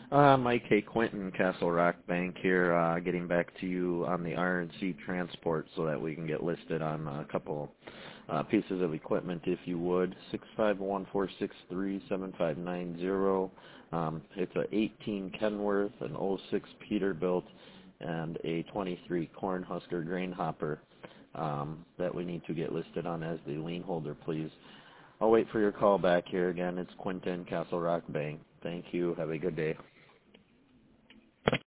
Mike, hey, Quentin, Castle Rock Bank here, getting back to you on the RNC transport so that we can get listed on a couple pieces of equipment, if you would. 651-463-7590. It's a 18 Kenworth, an '06 Peterbilt, and a '23 Cornhusker grain hopper that we need to get listed on as the lien holder, please. I'll wait for your call back here again. It's Quentin, Castle Rock Bank. Thank you. Have a good day.